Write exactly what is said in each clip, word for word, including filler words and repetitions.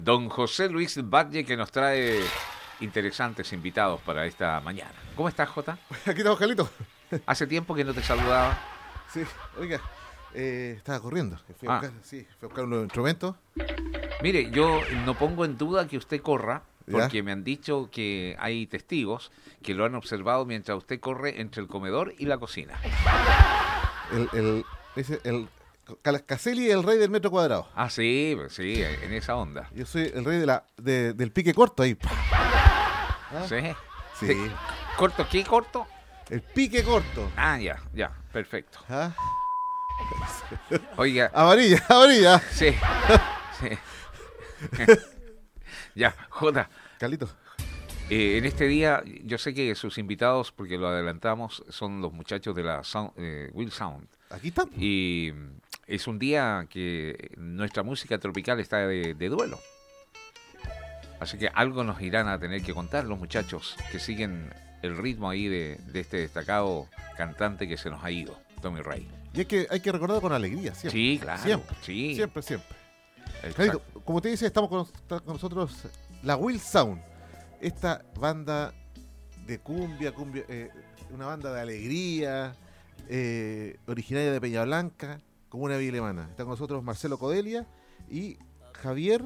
Don José Luis Batlle, que nos trae interesantes invitados para esta mañana. ¿Cómo estás, Jota? Aquí estamos, Carlito. Hace tiempo que no te saludaba. Sí, oiga, eh, estaba corriendo. Fui a Ah. buscar, sí, fui a buscar unos instrumentos. Mire, yo no pongo en duda que usted corra, porque ¿Ya? me han dicho que hay testigos que lo han observado mientras usted corre entre el comedor y la cocina. El, el, ese, el Caselli es el rey del metro cuadrado. Ah, sí, pues sí, en esa onda. Yo soy el rey de la, de- del pique corto ahí. ¿Ah? ¿Sí? Sí. Sí. ¿Corto qué corto? El pique corto. Ah, ya, ya, perfecto. ¿Ah? Oiga, Amarilla, amarilla. sí, sí. Ya, Jota, Carlito. eh, en este día yo sé que sus invitados, porque lo adelantamos, son los muchachos de la Sound, eh, Will Sound. Aquí está. Y mm, es un día que nuestra música tropical está de, de duelo. Así que algo nos irán a tener que contar los muchachos que siguen el ritmo ahí de, de este destacado cantante que se nos ha ido, Tommy Rey. Y hay que, hay que recordar con alegría, siempre. Sí, claro. Siempre, sí, siempre, siempre. exacto. Carlito, como te dice, estamos con, está con nosotros la Will Sound. Esta banda de cumbia, cumbia eh, una banda de alegría, eh, originaria de Peña Blanca, comuna de Villa Alemana. Está con nosotros Marcelo Codelia y Javier.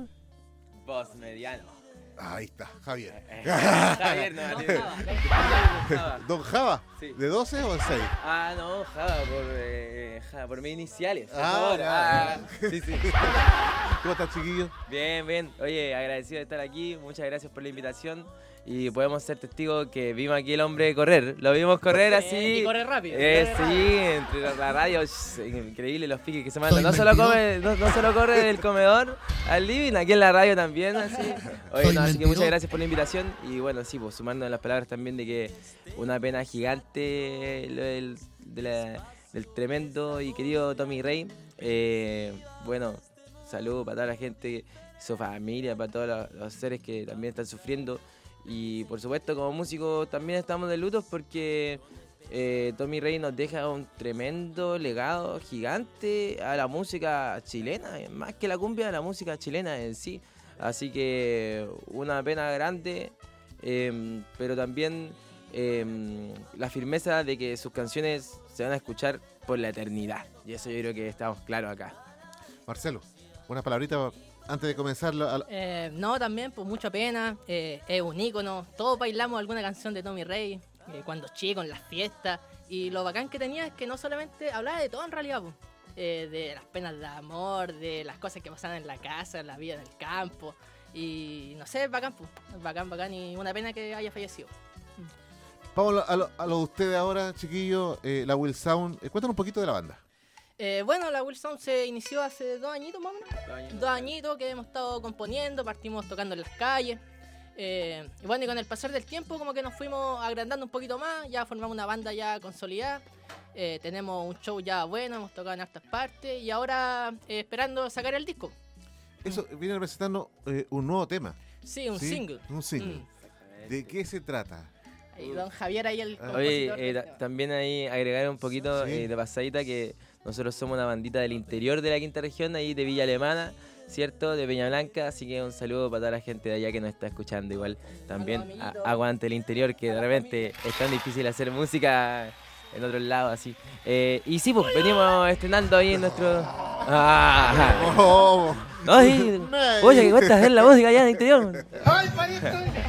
Voz mediano. Ahí está, Javier. Javier, no, Don tío. Java. Java. Don Java, Sí. ¿de doce o de seis? Ah, no, Java, por, eh, Java, por mis iniciales. por Ah, favor. ya. Ah, sí, sí. ¿Cómo están, chiquillos? Bien, bien. Oye, agradecido de estar aquí. Muchas gracias por la invitación. Y podemos ser testigos que vimos aquí el hombre correr. Lo vimos correr así. Y corre rápido. Eh, corre sí, rápido. entre la, la radio, es increíble los piques que se mandan. No solo, come, no, no solo corre del comedor al living, aquí en la radio también, así. Oye, no, así que muchas gracias por la invitación. Y bueno, sí, pues sumando en las palabras también de que una pena gigante lo del, de la- del tremendo y querido Tommy Rey. Eh, bueno, saludos para toda la gente, su familia, para todos los, los seres que también están sufriendo. Y por supuesto, como músicos también estamos de luto porque eh, Tommy Rey nos deja un tremendo legado gigante a la música chilena, más que la cumbia, a la música chilena en sí. Así que una pena grande, eh, pero también eh, la firmeza de que sus canciones se van a escuchar por la eternidad. Y eso yo creo que estamos claros acá. Marcelo, una palabrita antes de comenzar. la- la- Eh, no, también, pues mucha pena. eh, es un ícono. Todos bailamos alguna canción de Tommy Rey eh, cuando chico, en las fiestas. Y lo bacán que tenía es que no solamente hablaba de todo en realidad, pues, eh, de las penas de amor, de las cosas que pasaban en la casa, en la vida en el campo. Y no sé, es bacán, pues. Es bacán, bacán. Y una pena que haya fallecido. Vamos a lo, a lo- a lo de ustedes ahora, chiquillos. eh, la Will Sound. Eh, cuéntanos un poquito de la banda. Eh, bueno, la Wilson se inició hace dos añitos más o menos. Dos añitos que hemos estado componiendo, partimos tocando en las calles. Eh, y bueno, y con el pasar del tiempo como que nos fuimos agrandando un poquito más, ya formamos una banda ya consolidada. Eh, tenemos un show ya bueno, hemos tocado en hartas partes y ahora eh, esperando sacar el disco. Eso viene presentando eh, un nuevo tema. Sí, un ¿sí? single. Un single. Mm. ¿De qué se trata? Y don Javier ahí el Ah. Oye, compositor eh, del ta- tema. también ahí agregar un poquito Sí. eh, de pasadita que nosotros somos una bandita del interior de la quinta región, ahí de Villa Alemana, ¿cierto? De Peña Blanca, así que un saludo para toda la gente de allá que nos está escuchando igual. También Saludos, a- amiguitos. aguante el interior, que de Saludos, repente es tan difícil hacer música en otros lados, así. Eh, y sí, pues venimos estrenando ahí en nuestro... ¡Ah! ¡Oh! ¡Ay! Oye, que cuesta hacer la música allá en el interior. ¡Ay, pariente!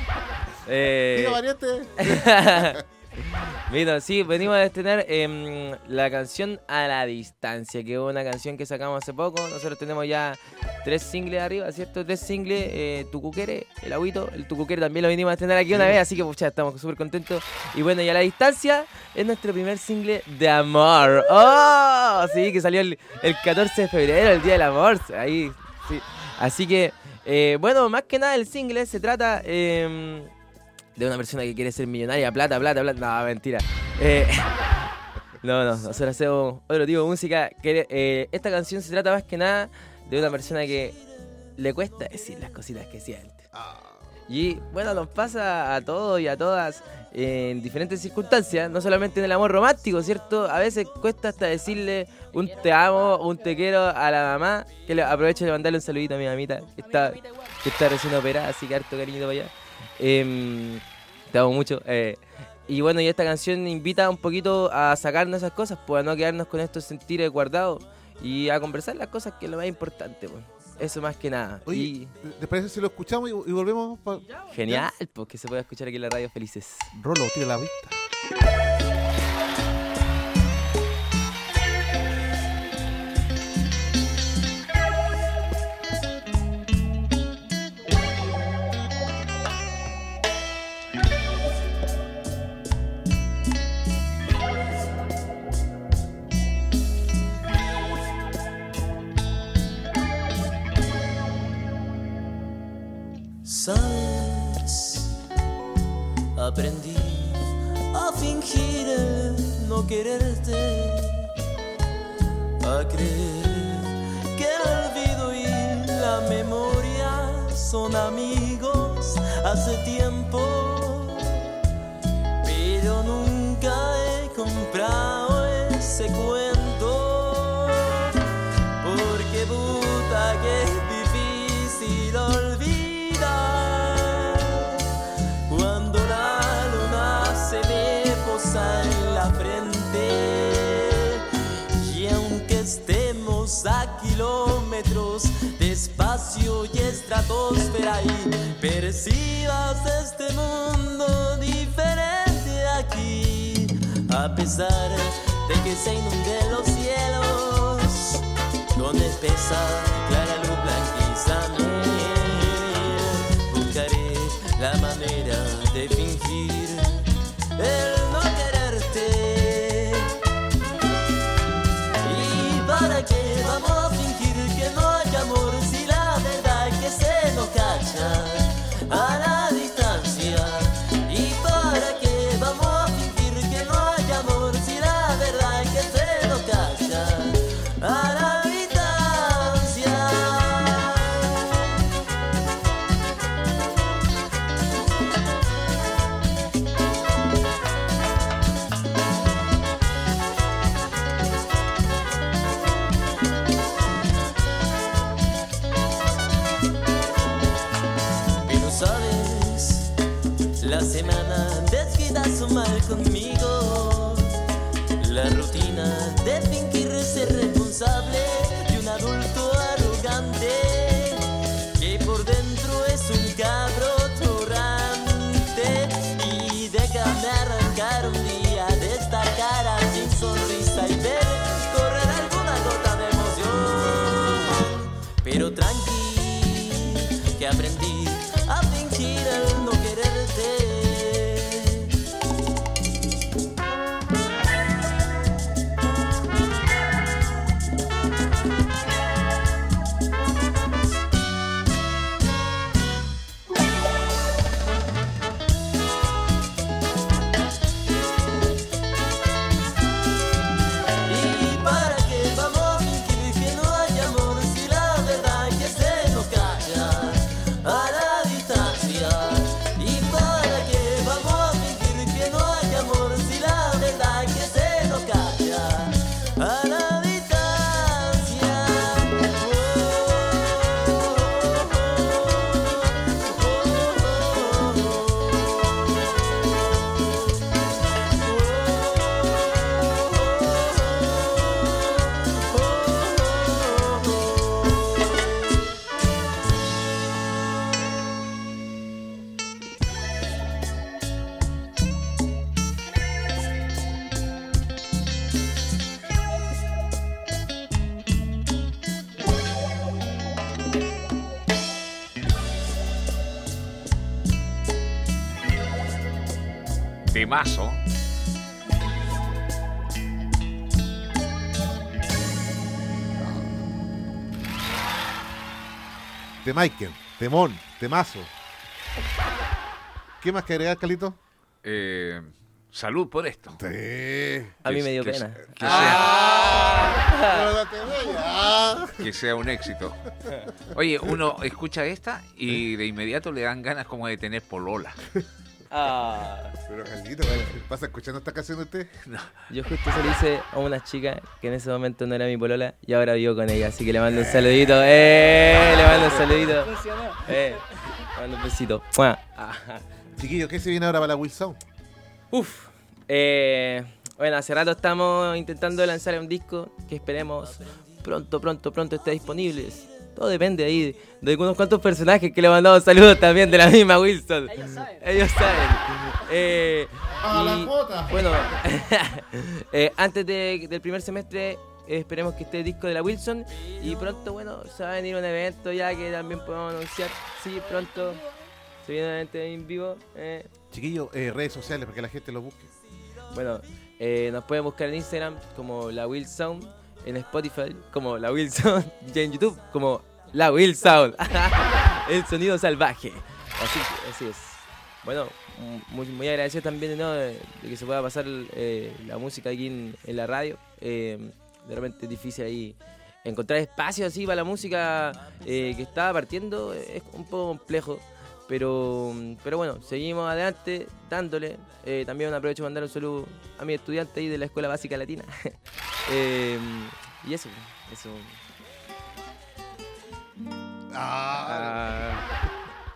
Eh, Diga, pariente. Mira, sí, venimos a estrenar em, la canción A la Distancia, que es una canción que sacamos hace poco. Nosotros tenemos ya tres singles arriba, ¿cierto? Tres singles, eh, Tucuquere, El Agüito, el Tucuquere también lo venimos a estrenar aquí una vez, así que pucha, estamos súper contentos. Y bueno, y A la Distancia es nuestro primer single de amor. ¡Oh! Sí, que salió el, el catorce de febrero, el Día del Amor. Ahí, sí. Así que, eh, bueno, más que nada el single se trata... em, de una persona que quiere ser millonaria, plata, plata, plata. No, mentira. Eh, no, no, nosotros hacemos otro tipo de música. Que, eh, esta canción se trata más que nada de una persona que le cuesta decir las cositas que siente. Ah, Y bueno, nos pasa a todos y a todas en diferentes circunstancias, no solamente en el amor romántico, ¿cierto? A veces cuesta hasta decirle un te amo o un te quiero a la mamá, que le aprovecho de mandarle un saludito a mi mamita, que está, que está recién operada, así que harto cariñito para allá. Eh, te amo mucho. Eh, y bueno, y esta canción invita un poquito a sacarnos esas cosas, pues a no quedarnos con estos sentires guardados y a conversar las cosas, que es lo más importante, pues. Eso más que nada. Oye, Y ¿te parece si lo escuchamos y, y volvemos? Pa... genial, pues que se pueda escuchar aquí en la radio Felices. Rolo, tira la vista. Sabes, aprendí a fingir el no quererte, a creer que el olvido y la memoria son amigos hace tiempo, pero nunca he comprado ese cuento, porque puta que es difícil olvidar cuando la luna se me posa en la frente, y aunque estemos a kilómetros de espacio y estratosfera y percibas este mundo diferente aquí, a pesar de que se inunden los cielos con espesa clara luz blanquiza, la manera de fingir el no quererte. ¿Y para qué vamos a fingir que no hay amor si la verdad es que se nos cacha a la distancia? ¿Y para qué vamos a fingir que no hay amor si la verdad es que se nos cacha a la distancia? La semana desquita su mal conmigo, la rutina de fingir ser responsable de un adulto arrogante que por dentro es un cabro torrante. Y déjame arrancar un día de esta cara sin sonrisa y ver correr alguna gota de emoción, pero tranqui, que aprendí a fingir el no quererte. ¿Y para qué vamos a fingir que no hay amor si la verdad es que se nos calla a la distancia? ¿Y para qué vamos a fingir que no hay amor si la verdad es que se nos calla a la distancia? Temazo. De Michael, temón, temazo. ¿Qué más que agregar, Calito? Eh, Salud por esto. Sí. A mí Que- me dio que- pena. Que sea, Ah, no te vayas. Ah. que sea un éxito. Oye, uno escucha esta y de inmediato le dan ganas como de tener polola. Ah. Pero Carlito, ¿qué pasa escuchando esta canción de usted? Yo justo se lo hice a una chica que en ese momento no era mi polola y ahora vivo con ella, así que le mando un saludito. ¡Eh! Le mando un saludito. Funcionó. ¡Eh! Le mando un besito. ¡Mua! Ajá. Chiquillos, ¿qué se viene ahora para la Will Sound? Uf. Eh, bueno, hace rato estamos intentando lanzar un disco que esperemos pronto, pronto, pronto esté disponible. Todo depende ahí de unos cuantos personajes que le mandamos saludos también de la misma Wilson. Ellos saben. Ellos saben. Eh, ¡A la y, cuota! bueno, eh, antes de- del primer semestre eh, esperemos que esté el disco de la Wilson y pronto, bueno, se va a venir un evento ya que también podemos anunciar. Sí, pronto se viene un evento en vivo. eh. Chiquillos, eh, redes sociales para que la gente lo busque. Bueno, eh, nos pueden buscar en Instagram como La Will Sound, en Spotify como La Will Sound y en YouTube como La Will Sound. El sonido salvaje. Así, así es. Bueno, muy, muy agradecido también, ¿no?, de, de que se pueda pasar eh, la música aquí en, en la radio. Eh, de repente es difícil ahí encontrar espacio así para la música eh, que está partiendo. Es un poco complejo. Pero, pero bueno, seguimos adelante dándole. Eh, también aprovecho para mandar un saludo a mi estudiante ahí de la Escuela Básica Latina. eh, y eso, eso. Ah, Ah,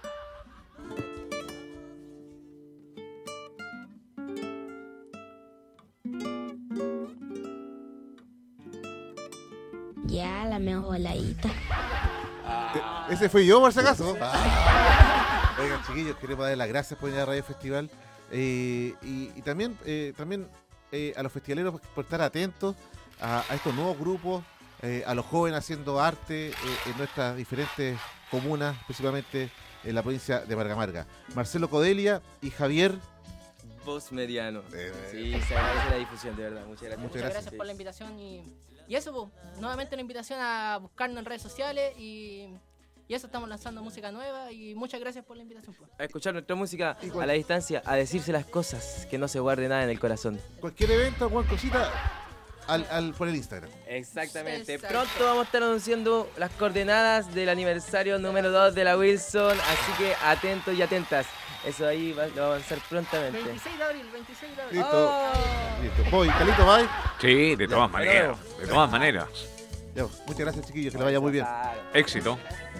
Ya, la mejor voladita. ese fui yo, por si acaso. Ah. Oigan, chiquillos, queremos dar las gracias por venir a Radio Festival. Eh, y, y también, eh, también eh, a los festivaleros por estar atentos a, a estos nuevos grupos, eh, a los jóvenes haciendo arte eh, en nuestras diferentes comunas, principalmente en la provincia de Marga Marga. Marcelo Codelia y Javier. voz mediano. Eh, Sí, se agradece la difusión, de verdad. Muchas gracias. Muchas Muchas gracias por la invitación y, y eso, pues, nuevamente una invitación a buscarnos en redes sociales y, y eso, estamos lanzando música nueva y muchas gracias por la invitación. Pues. A escuchar nuestra música Igual. a la distancia, a decirse las cosas, que no se guarde nada en el corazón. Cualquier evento, cualquier cosita, al, al, por el Instagram. Exactamente. Exacto. Pronto vamos a estar anunciando las coordenadas del aniversario número dos de la Wilson, así que atentos y atentas. Eso ahí va, lo va a avanzar prontamente. veintiséis de abril, veintiséis de abril. Listo. Oh. Listo. Voy, Calito, bye. Sí, de todas Ya, maneras. De todas maneras. Ya, muchas gracias, chiquillos, que le vaya muy bien. Claro. Éxito.